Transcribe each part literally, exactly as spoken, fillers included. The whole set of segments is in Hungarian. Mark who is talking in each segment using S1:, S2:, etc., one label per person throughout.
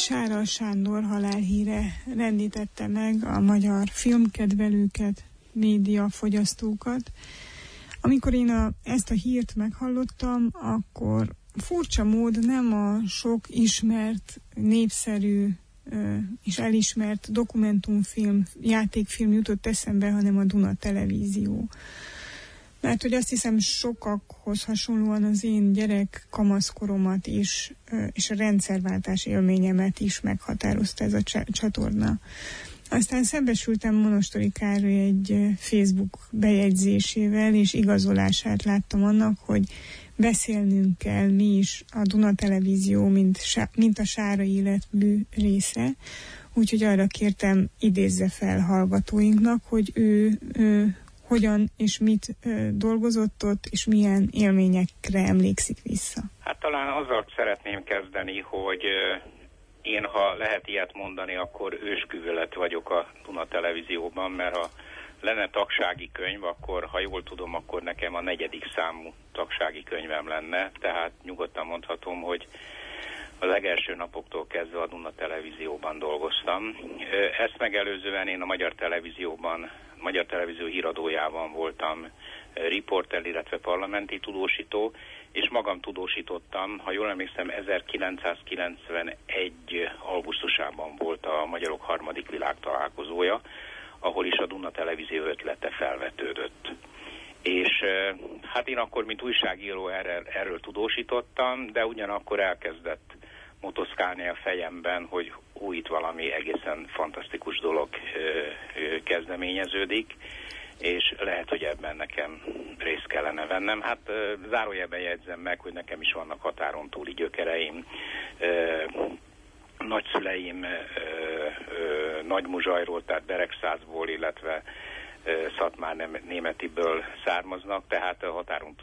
S1: Sára Sándor halálhíre rendítette meg a magyar filmkedvelőket, médiafogyasztókat. Amikor én a, ezt a hírt meghallottam, akkor furcsa mód nem a sok ismert, népszerű és elismert dokumentumfilm, játékfilm jutott eszembe, hanem a Duna Televízió. Mert hogy azt hiszem, sokakhoz hasonlóan az én gyerek kamaszkoromat is, és a rendszerváltás élményemet is meghatározta ez a csatorna. Aztán szembesültem Monostori Károly egy Facebook bejegyzésével, és igazolását láttam annak, hogy beszélnünk kell mi is a Duna Televízió, mint, mint a Sára életmű része. Úgyhogy arra kértem, idézze fel hallgatóinknak, hogy ő, ő hogyan és mit ö, dolgozott ott, és milyen élményekre emlékszik vissza.
S2: Hát talán azzal szeretném kezdeni, hogy ö, én, ha lehet ilyet mondani, akkor ősküvölet vagyok a Duna Televízióban, mert ha lenne tagsági könyv, akkor, ha jól tudom, akkor nekem a negyedik számú tagsági könyvem lenne, tehát nyugodtan mondhatom, hogy a legelső napoktól kezdve a Duna Televízióban dolgoztam. Ezt megelőzően én a Magyar Televízióban, Magyar Televízió híradójában voltam riporter, illetve parlamenti tudósító, és magam tudósítottam, ha jól emlékszem, ezerkilencszázkilencvenegy augusztusában volt a Magyarok harmadik világtalálkozója, ahol is a Duna Televízió ötlete felvetődött. És hát én akkor, mint újságíró erről, erről tudósítottam, de ugyanakkor elkezdett motoszkálni a fejemben, hogy hú, itt valami egészen fantasztikus dolog kezdeményeződik, és lehet, hogy ebben nekem részt kellene vennem. Hát zárójelben jegyzem meg, hogy nekem is vannak határon túli gyökereim, nagyszüleim Nagymuzsajról, tehát Beregszázból, illetve Szatmár Németiből származnak, tehát a határon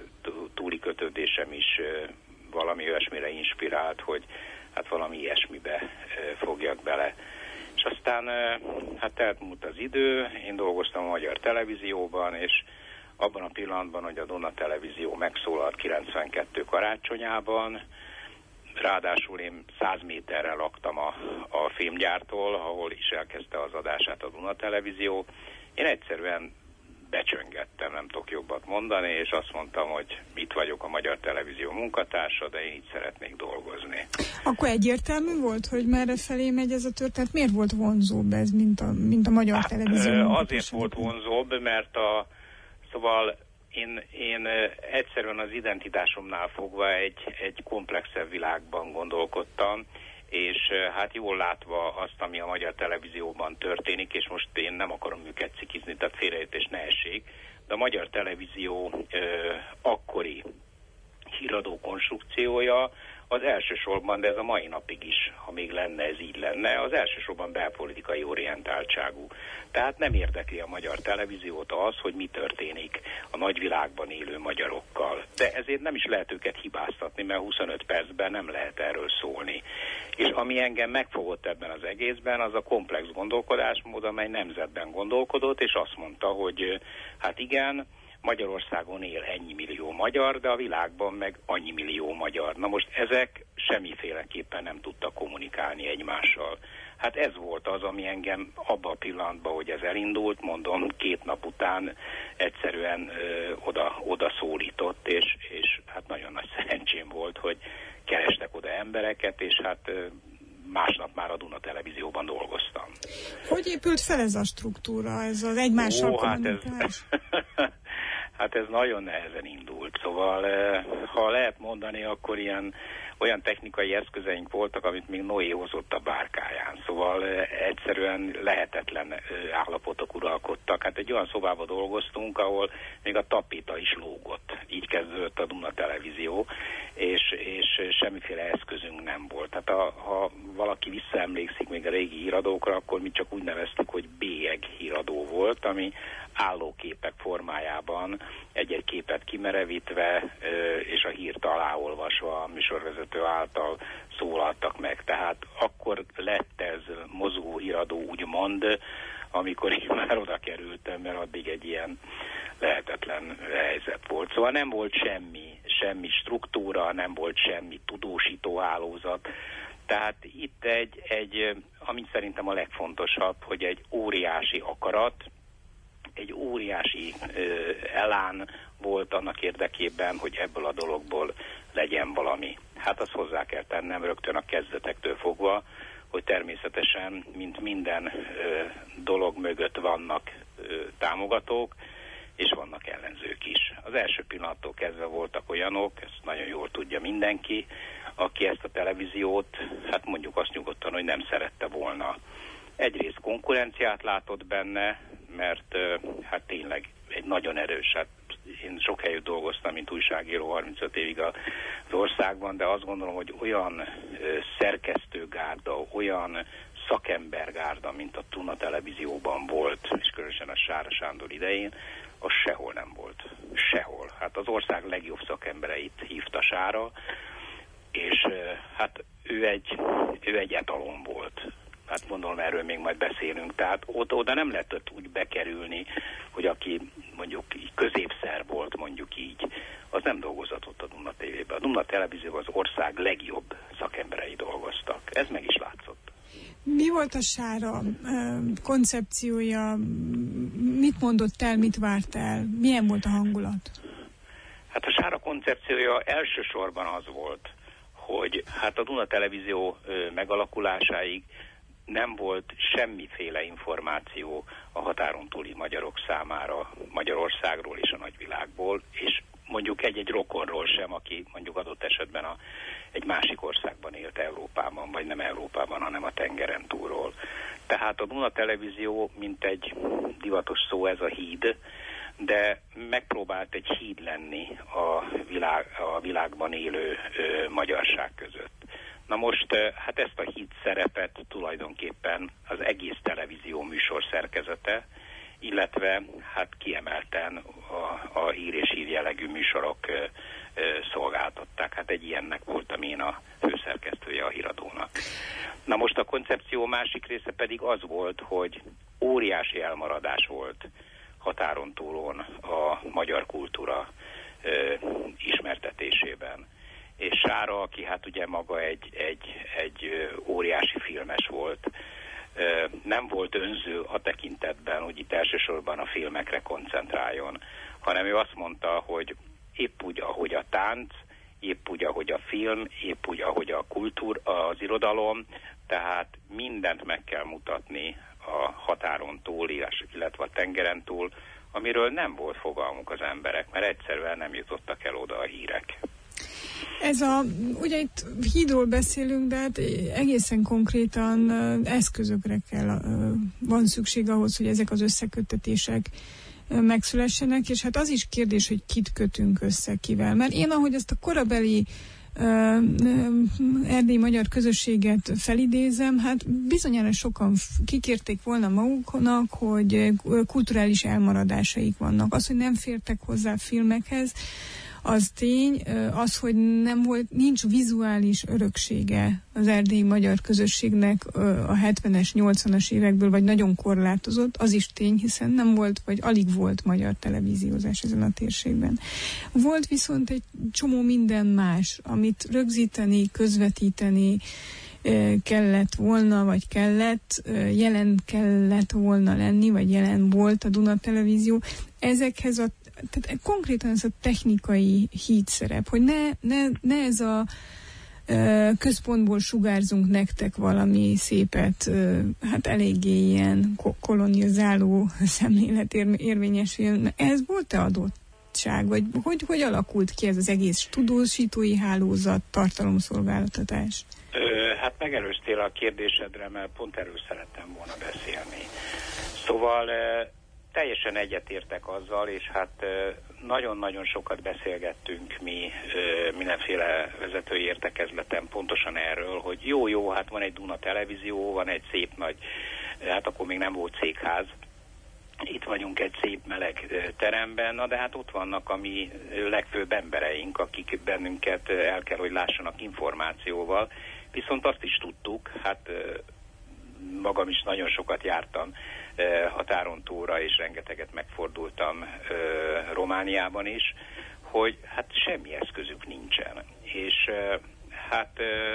S2: túli kötődésem is valami olyasmire inspirált, hogy hát valami ilyesmibe fogjak bele. És aztán hát elmúlt az idő, én dolgoztam a Magyar Televízióban, és abban a pillanatban, hogy a Duna Televízió megszólalt kilencvenkettő karácsonyában, ráadásul én száz méterre laktam a, a filmgyártól, ahol is elkezdte az adását a Duna Televízió. Én egyszerűen becsöngettem, nem tudok jobbat mondani, és azt mondtam, hogy itt vagyok a Magyar Televízió munkatársa, de én így szeretnék dolgozni.
S1: Akkor egyértelmű volt, hogy merre felé megy ez a történet? Miért volt vonzóbb ez, mint a, mint a Magyar hát, Televízió?
S2: Azért volt vonzóbb, mert a, szóval én, én egyszerűen az identitásomnál fogva egy, egy komplexebb világban gondolkodtam, és hát jól látva azt, ami a Magyar Televízióban történik, és most én nem akarom őket cikizni, tehát félreértés ne essék, de a Magyar Televízió ö, akkori híradó konstrukciója az elsősorban, de ez a mai napig is, ha még lenne, ez így lenne, az elsősorban belpolitikai orientáltságú. Tehát nem érdekli a Magyar Televíziót az, hogy mi történik a nagyvilágban élő magyarokkal. De ezért nem is lehet őket hibáztatni, mert huszonöt percben nem lehet erről szólni. És ami engem megfogott ebben az egészben, az a komplex gondolkodásmód, amely nemzetben gondolkodott, és azt mondta, hogy hát igen, Magyarországon él ennyi millió magyar, de a világban meg annyi millió magyar. Na most ezek semmiféleképpen nem tudtak kommunikálni egymással. Hát ez volt az, ami engem abban a pillanatban, hogy ez elindult, mondom, két nap után egyszerűen ö, oda, oda szólított, és, és hát nagyon nagy szerencsém volt, hogy kerestek oda embereket, és hát ö, másnap már a Duna Televízióban dolgoztam.
S1: Hogy épült fel ez a struktúra, ez az egymással kommunikálás?
S2: Hát Hát ez nagyon nehezen indult, szóval ha lehet mondani, akkor ilyen olyan technikai eszközeink voltak, amit még Noé hozott a bárkáján, szóval egyszerűen lehetetlen állapotok uralkodtak. Hát egy olyan szobában dolgoztunk, ahol még a tapéta is lógott, így kezdődött a Duna Televízió, és, és semmiféle eszközünk nem volt. Hát a, ha valaki visszaemlékszik még a régi híradókra, akkor mi csak úgy neveztük, hogy bélyeg híradó volt, ami állóképek formájában egy-egy képet kimerevítve és a hírt aláolvasva a műsorvezető által szólaltak meg. Tehát akkor lett ez mozgó híradó, úgymond, amikor én már oda kerültem, mert addig egy ilyen lehetetlen helyzet volt. Szóval nem volt semmi, semmi struktúra, nem volt semmi tudósító hálózat, Tehát itt egy, egy, ami szerintem a legfontosabb, hogy egy óriási akarat, egy óriási ö, elán volt annak érdekében, hogy ebből a dologból legyen valami. Hát azt hozzá kell tennem rögtön a kezdetektől fogva, hogy természetesen, mint minden ö, dolog mögött vannak ö, támogatók, és vannak ellenzők is. Az első pillanattól kezdve voltak olyanok, ezt nagyon jól tudja mindenki, aki ezt a televíziót, hát mondjuk azt nyugodtan, hogy nem szerette volna. Egyrészt konkurenciát látott benne, mert hát tényleg egy nagyon erős, hát én sok helyütt dolgoztam, mint újságíró harmincöt évig az országban, de azt gondolom, hogy olyan szerkesztőgárda, olyan szakembergárda, mint a Tuna televízióban volt, és különösen a Sára Sándor idején, az sehol nem volt. Sehol. Hát az ország legjobb szakembereit hívta Sára, és hát ő egy, ő egy etalon volt. Hát gondolom, erről még majd beszélünk. Tehát oda, oda nem lehetett úgy bekerülni, hogy aki mondjuk középszer volt, mondjuk így, az nem dolgozott ott a Duna tévében. A Duna televízióban az ország legjobb szakemberei dolgoztak. Ez meg is látszott.
S1: Mi volt a Sára koncepciója? Mit mondott el, mit várt el? Milyen volt a hangulat?
S2: Hát a Sára koncepciója elsősorban az volt, hogy hát a Duna televízió megalakulásáig nem volt semmiféle információ a határon túli magyarok számára Magyarországról és a nagyvilágból, és mondjuk egy-egy rokonról sem, aki mondjuk adott esetben a, egy másik országban élt Európában, vagy nem Európában, hanem a tengeren túlról. Tehát a Duna televízió, mint egy divatos szó, ez a híd, de megpróbált egy híd lenni a, világ, a világban élő ö, magyarság között. Na most hát ezt a híd szerepet tulajdonképpen az egész televízió műsor szerkezete, illetve hát kiemelten a, a hír és hírjellegű műsorok ö, ö, szolgáltatták. Hát egy ilyennek voltam én a főszerkesztője a Híradónak. Na most a koncepció másik része pedig az volt, hogy óriási elmaradás volt határon túlon a magyar kultúra ö, ismertetésében. És Sára, aki hát ugye maga egy, egy, egy óriási filmes volt, nem volt önző a tekintetben, hogy itt elsősorban a filmekre koncentráljon, hanem ő azt mondta, hogy épp úgy, ahogy a tánc, épp úgy, ahogy a film, épp úgy, ahogy a kultúr, az irodalom, tehát mindent meg kell mutatni a határon túl, illetve a tengeren túl, amiről nem volt fogalmuk az emberek, mert egyszerűen nem jutottak el oda a hírek.
S1: Ez a, ugye itt hídról beszélünk, de hát egészen konkrétan eszközökre kell, van szükség ahhoz, hogy ezek az összeköttetések megszülessenek, és hát az is kérdés, hogy kit kötünk össze kivel. Mert én, ahogy ezt a korabeli erdélyi magyar közösséget felidézem, hát bizonyára sokan kikérték volna maguknak, hogy kulturális elmaradásaik vannak. Az, hogy nem fértek hozzá filmekhez, az tény, az, hogy nem volt, nincs vizuális öröksége az erdélyi magyar közösségnek a hetvenes, nyolcvanas évekből, vagy nagyon korlátozott, az is tény, hiszen nem volt, vagy alig volt magyar televíziózás ezen a térségben. Volt viszont egy csomó minden más, amit rögzíteni, közvetíteni kellett volna, vagy kellett, jelen kellett volna lenni, vagy jelen volt a Duna televízió. Ezekhez a tehát konkrétan ez a technikai hídszerep, hogy ne, ne, ne ez a ö, központból sugárzunk nektek valami szépet, ö, hát eléggé ilyen kolonizáló szemlélet ér, érvényesül. Ez volt-e adottság, vagy hogy, hogy alakult ki ez az egész tudósítói hálózat, tartalomszolgáltatás?
S2: Ö, hát megelőztél a kérdésedre, mert pont erről szerettem volna beszélni. Szóval teljesen egyetértek azzal, és hát nagyon-nagyon sokat beszélgettünk mi mindenféle vezetői értekezleten pontosan erről, hogy jó-jó, hát van egy Duna televízió, van egy szép nagy, hát akkor még nem volt székház, itt vagyunk egy szép meleg teremben, na de hát ott vannak a mi legfőbb embereink, akik bennünket el kell, hogy lássanak információval, viszont azt is tudtuk, hát magam is nagyon sokat jártam határon túlra, és rengeteget megfordultam Romániában is, hogy hát semmi eszközük nincsen. És hát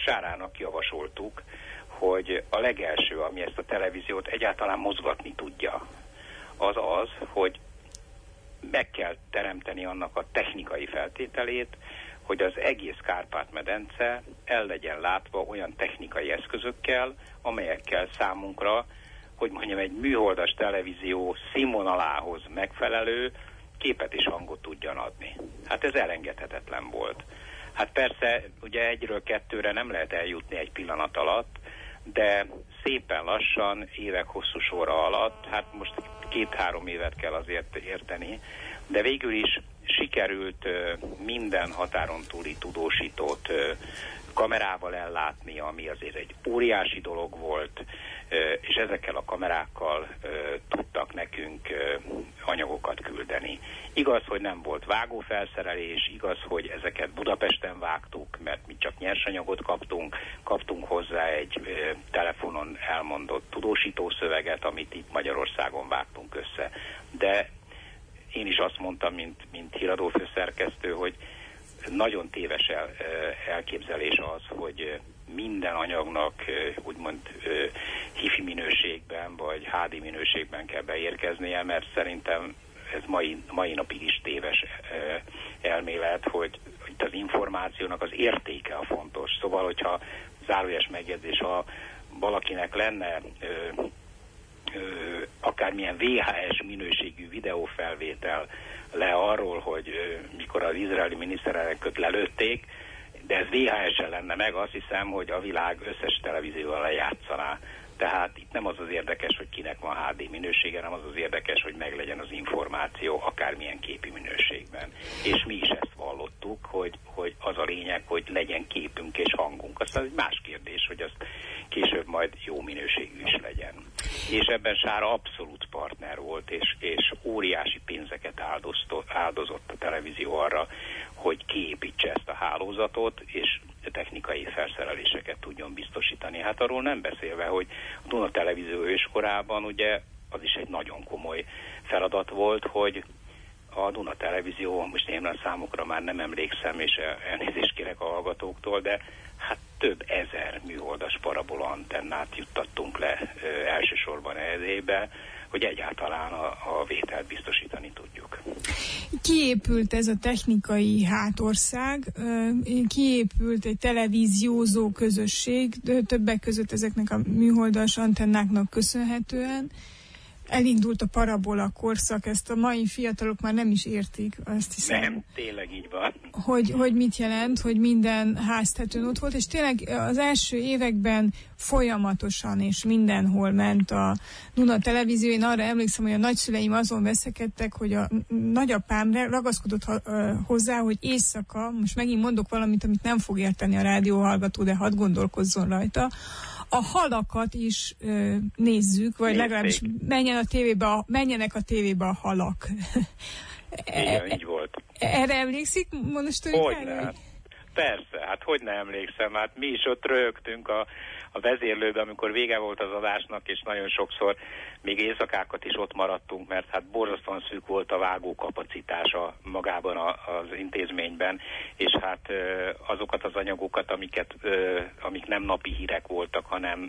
S2: Sárának javasoltuk, hogy a legelső, ami ezt a televíziót egyáltalán mozgatni tudja, az az, hogy meg kell teremteni annak a technikai feltételét, hogy az egész Kárpát-medence el legyen látva olyan technikai eszközökkel, amelyekkel számunkra, hogy mondjam, egy műholdas televízió színvonalához megfelelő képet és hangot tudjon adni. Hát ez elengedhetetlen volt. Hát persze, ugye egyről kettőre nem lehet eljutni egy pillanat alatt, de szépen lassan, évek hosszú sorra alatt, hát most két-három évet kell azért érteni, de végül is sikerült minden határon túli tudósítót kamerával ellátni, ami azért egy óriási dolog volt, és ezekkel a kamerákkal tudtak nekünk anyagokat küldeni. Igaz, hogy nem volt vágófelszerelés, igaz, hogy ezeket Budapesten vágtuk, mert mi csak nyersanyagot kaptunk, kaptunk hozzá egy telefonon elmondott tudósítószöveget, amit itt Magyarországon vágtunk össze. De én is azt mondtam, mint, mint híradófőszerkesztő, hogy nagyon téves el, elképzelés az, hogy minden anyagnak úgymond hifi minőségben vagy há dé minőségben kell beérkeznie, mert szerintem ez mai, mai napig is téves elmélet, hogy itt az információnak az értéke a fontos. Szóval, hogyha zárójeles megjegyzés, ha valakinek lenne akármilyen vé há es minőségű videófelvétel le arról, hogy mikor az izraeli miniszterelnököt lelőtték, de ez vé há es-en lenne meg, azt hiszem, hogy a világ összes televízióval lejátszaná. Tehát itt nem az az érdekes, hogy kinek van há dé minősége, hanem az az érdekes, hogy meglegyen az információ akármilyen képi minőségben. És mi is ezt vallottuk, hogy, hogy az a lényeg, hogy legyen képünk és hangunk. Aztán egy más kérdés, hogy azt később majd jó minőségű is legyen. És ebben Sára abszolút partner volt, és, és óriási pénzeket áldozott a televízió arra, hogy kiépítse ezt a hálózatot, és technikai felszereléseket tudjon biztosítani. Hát arról nem beszélve, hogy a Duna Televízió őskorában ugye az is egy nagyon komoly feladat volt, hogy a Duna Televízió, most én a számokra már nem emlékszem, és elnézést kérek a hallgatóktól, de hát több ezer műholdas parabola antennát juttattunk le ö, elsősorban Erdélybe, hogy egyáltalán a, a vételt biztosítani tudjuk.
S1: Kiépült ez a technikai hátország, kiépült egy televíziózó közösség, többek között ezeknek a műholdas antennáknak köszönhetően. Elindult a parabola korszak, ezt a mai fiatalok már nem is értik, azt hiszem.
S2: Nem, tényleg így van.
S1: Hogy, hogy mit jelent, hogy minden háztetőn ott volt, és tényleg az első években folyamatosan és mindenhol ment a Duna Televízió. Én arra emlékszem, hogy a nagyszüleim azon veszekedtek, hogy a nagyapám ragaszkodott hozzá, hogy éjszaka, most megint mondok valamit, amit nem fog érteni a rádióhallgató, de hadd gondolkozzon rajta, a halakat is ö, nézzük, vagy Nézzék. Legalábbis menjen a tévébe a, menjenek a tévébe a halak.
S2: Igen, így volt.
S1: Erre emlékszik most?
S2: Hogyne. Persze, hát hogy ne emlékszem, hát mi is ott rögtünk a, a vezérlőbe, amikor vége volt az adásnak, és nagyon sokszor még éjszakákat is ott maradtunk, mert hát borzasztóan szűk volt a vágó kapacitása magában a, az intézményben, és hát azokat az anyagokat, amiket, amik nem napi hírek voltak, hanem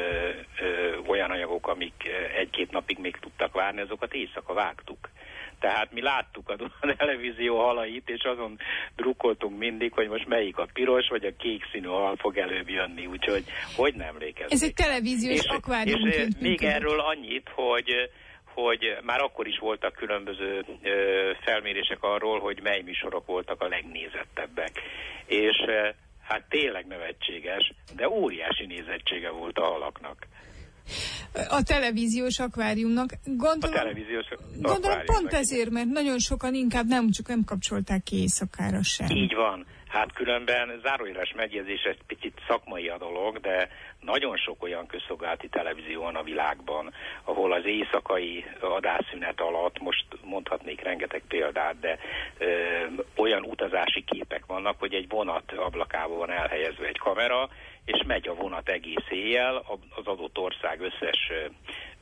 S2: olyan anyagok, amik egy-két napig még tudtak várni, azokat éjszaka vágtuk. Tehát mi láttuk a televízió halait, és azon drukkoltunk mindig, hogy most melyik a piros, vagy a kék színű hal fog előbb jönni, úgyhogy hogy nem emlékeznék.
S1: Ez egy televíziós akvárium.
S2: És, és még erről annyit, hogy, hogy már akkor is voltak különböző ö, felmérések arról, hogy mely műsorok voltak a legnézettebbek. És ö, hát tényleg nevetséges, de óriási nézettsége volt a halaknak.
S1: A televíziós akváriumnak. Gondolom,
S2: a televíziós
S1: gondolom pont ezért, mert nagyon sokan inkább nem, csak nem kapcsolták ki éjszakára sem.
S2: Így van. Hát különben zárójeles megjegyzés, egy picit szakmai a dolog, de nagyon sok olyan közszolgálati televízió van a világban, ahol az éjszakai adásszünet alatt, most mondhatnék rengeteg példát, de ö, olyan utazási képek vannak, hogy egy vonat ablakában van elhelyezve egy kamera, és megy a vonat egész éjjel az adott ország összes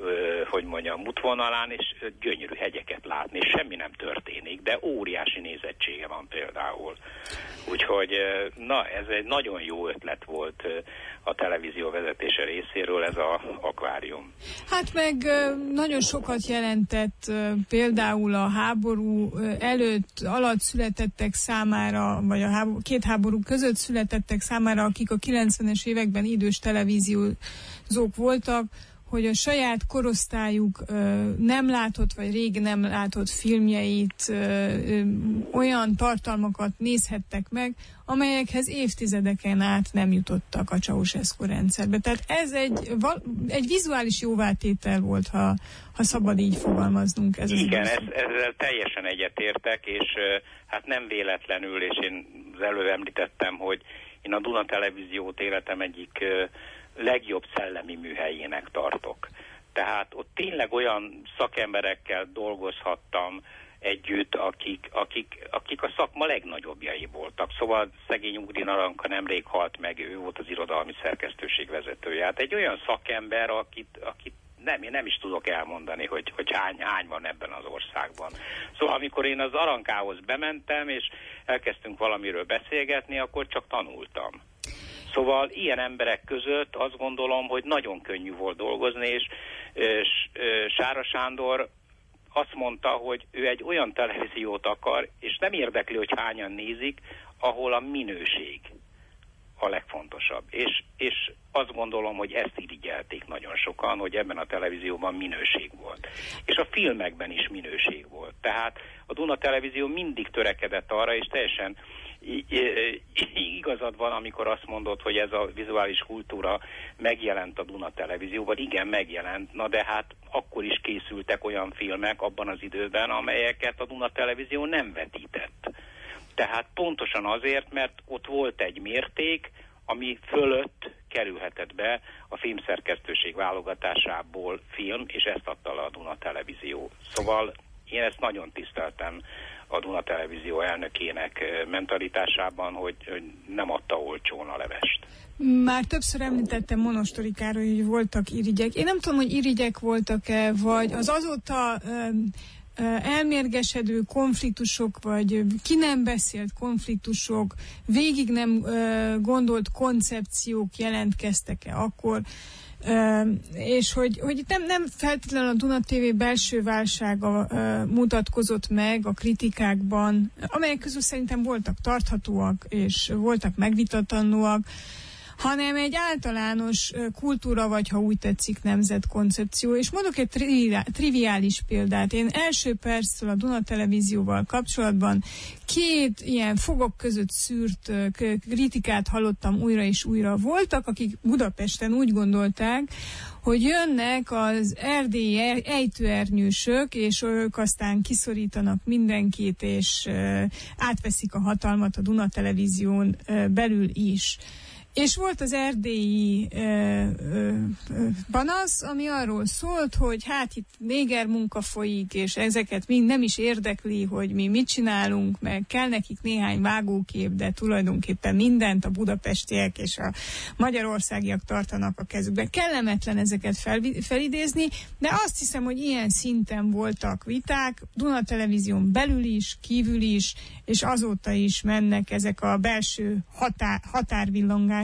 S2: hogy mondjam, útvonalán, és gyönyörű hegyeket látni, és semmi nem történik, de óriási nézettsége van például. Úgyhogy, na, ez egy nagyon jó ötlet volt a televízió vezetése részéről, ez az akvárium.
S1: Hát meg nagyon sokat jelentett például a háború előtt, alatt születettek számára, vagy a háború, két háború között születettek számára, akik a kilencvenes években idős televíziózók voltak, hogy a saját korosztályuk ö, nem látott, vagy rég nem látott filmjeit, ö, ö, olyan tartalmakat nézhettek meg, amelyekhez évtizedeken át nem jutottak a Ceausescu rendszerbe. Tehát ez egy, val, egy vizuális jóvátétel volt, ha, ha szabad így fogalmaznunk. Ez
S2: Igen, ez, ezzel teljesen egyetértek, és hát nem véletlenül, és én az előbb említettem, hogy én a Duna Televíziót életem egyik legjobb szellemi műhelyének tartok. Tehát ott tényleg olyan szakemberekkel dolgozhattam együtt, akik, akik, akik a szakma legnagyobbjai voltak. Szóval szegény Ugrin Aranka nemrég halt meg, ő volt az irodalmi szerkesztőség vezetője. Hát egy olyan szakember, akit, akit nem, én nem is tudok elmondani, hogy, hogy hány, hány van ebben az országban. Szóval amikor én az Arankához bementem, és elkezdtünk valamiről beszélgetni, akkor csak tanultam. Szóval ilyen emberek között azt gondolom, hogy nagyon könnyű volt dolgozni, és, és Sára Sándor azt mondta, hogy ő egy olyan televíziót akar, és nem érdekli, hogy hányan nézik, ahol a minőség a legfontosabb. És, és azt gondolom, hogy ezt irigyelték nagyon sokan, hogy ebben a televízióban minőség volt. És a filmekben is minőség volt. Tehát a Duna Televízió mindig törekedett arra, és teljesen igazad van, amikor azt mondod, hogy ez a vizuális kultúra megjelent a Duna Televízióban. Igen, megjelent, na de hát akkor is készültek olyan filmek abban az időben, amelyeket a Duna Televízió nem vetített. Tehát pontosan azért, mert ott volt egy mérték, ami fölött kerülhetett be a filmszerkesztőség válogatásából film, és ezt adta le a Duna Televízió. Szóval én ezt nagyon tiszteltem a Duna Televízió elnökének mentalitásában, hogy, hogy nem adta olcsón a levest.
S1: Már többször említettem Monostori Károly, hogy voltak irigyek. Én nem tudom, hogy irigyek voltak-e, vagy az azóta um, elmérgesedő konfliktusok, vagy ki nem beszélt konfliktusok, végig nem uh, gondolt koncepciók jelentkeztek-e akkor, uh, és hogy, hogy nem, nem feltétlenül a Duna té vé belső válsága uh, mutatkozott meg a kritikákban, amelyek közül szerintem voltak tarthatóak, és voltak megvitatandóak, hanem egy általános kultúra, vagy ha úgy tetszik, nemzetkoncepció. És mondok egy tri- triviális példát. Én első perctől a Duna Televízióval kapcsolatban két ilyen fogok között szűrt kritikát hallottam újra és újra. Voltak, akik Budapesten úgy gondolták, hogy jönnek az erdélyi ejtőernyősök, és ők aztán kiszorítanak mindenkit, és átveszik a hatalmat a Duna Televízión belül is. És volt az erdélyi ö, ö, ö, panasz, ami arról szólt, hogy hát itt néger munka folyik, és ezeket mind nem is érdekli, hogy mi mit csinálunk, meg kell nekik néhány vágókép, de tulajdonképpen mindent a budapestiek és a magyarországiak tartanak a kezükben. Kellemetlen ezeket fel, felidézni, de azt hiszem, hogy ilyen szinten voltak viták, Duna Televízión belül is, kívül is, és azóta is mennek ezek a belső határ, határvillangások.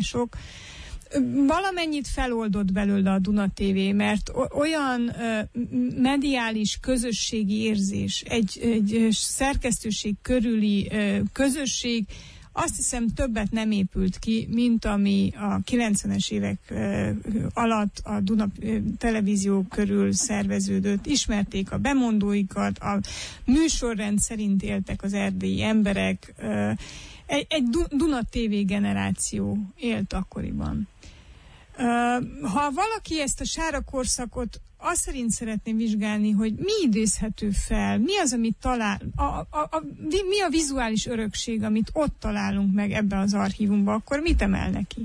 S1: Valamennyit feloldott belőle a Duna té vé, mert olyan uh, mediális közösségi érzés, egy, egy szerkesztőség körüli uh, közösség, azt hiszem többet nem épült ki, mint ami a kilencvenes évek uh, alatt a Duna Televízió körül szerveződött. Ismerték a bemondóikat, a műsorrend szerint éltek az erdélyi emberek, uh, Egy, egy Duna té vé generáció élt akkoriban. Uh, ha valaki ezt a sára korszakot azt szerint szeretné vizsgálni, hogy mi idézhető fel, mi az, amit talál, a, a, a, mi a vizuális örökség, amit ott találunk meg ebben az archívumban, akkor mit emel neki?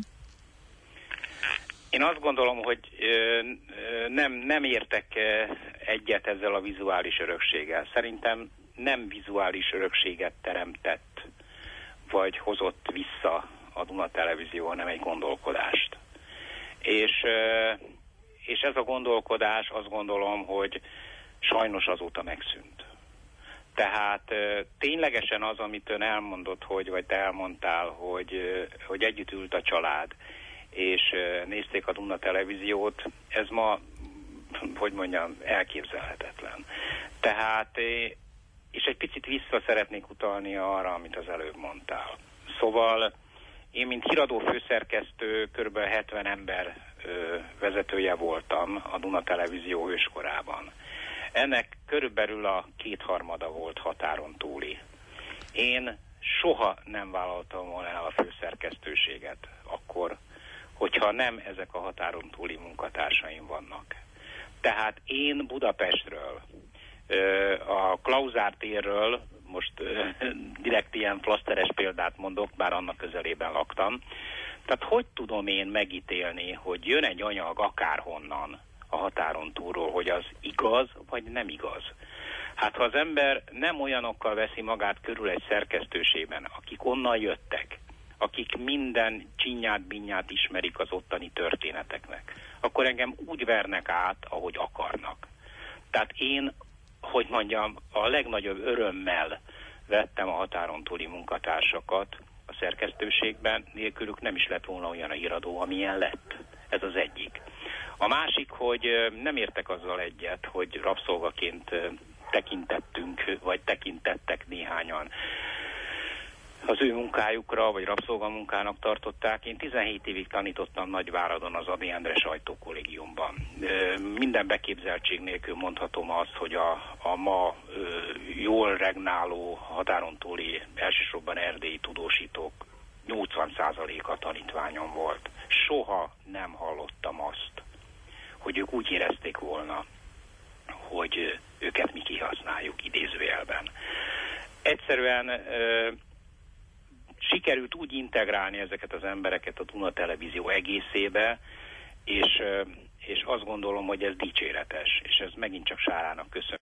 S2: Én azt gondolom, hogy ö, nem, nem értek egyet ezzel a vizuális örökséggel. Szerintem nem vizuális örökséget teremtett vagy hozott vissza a Duna Televízió, hanem egy gondolkodást. És, és ez a gondolkodás, azt gondolom, hogy sajnos azóta megszűnt. Tehát ténylegesen az, amit ön elmondott, hogy, vagy te elmondtál, hogy, hogy együtt ült a család, és nézték a Duna televíziót, ez ma, hogy mondjam, elképzelhetetlen. Tehát, és egy picit vissza szeretnék utalni arra, amit az előbb mondtál. Szóval én, mint híradó főszerkesztő, kb. hetven ember vezetője voltam a Duna televízió őskorában. Ennek körülbelül a kétharmada volt határon túli. Én soha nem vállaltam volna el a főszerkesztőséget akkor, hogyha nem ezek a határon túli munkatársaim vannak. Tehát én Budapestről, a Klauzár térről, most direkt ilyen flaszteres példát mondok, bár annak közelében laktam, tehát hogy tudom én megítélni, hogy jön egy anyag akárhonnan a határon túlról, hogy az igaz, vagy nem igaz? Hát ha az ember nem olyanokkal veszi magát körül egy szerkesztőségben, akik onnan jöttek, akik minden csinyát-binyát ismerik az ottani történeteknek, akkor engem úgy vernek át, ahogy akarnak. Tehát én, hogy mondjam, a legnagyobb örömmel vettem a határon túli munkatársakat a szerkesztőségben, nélkülük nem is lett volna olyan a híradó, amilyen lett. Ez az egyik. A másik, hogy nem értek azzal egyet, hogy rabszolgaként tekintettünk, vagy tekintettek néhányan az ő munkájukra, vagy rabszolgamunkának tartották. Én tizenhét évig tanítottam Nagyváradon az Ady Endre sajtókollégiumban. Minden beképzeltség nélkül mondhatom azt, hogy a, a ma jól regnáló határon túli, elsősorban erdélyi tudósítók nyolcvan százaléka tanítványom volt. Soha nem hallottam azt, hogy ők úgy érezték volna, hogy őket mi kihasználjuk idézőjelben. Egyszerűen ö, sikerült úgy integrálni ezeket az embereket a Duna televízió egészébe, és, ö, és azt gondolom, hogy ez dicséretes, és ez megint csak Sárának köszönhető.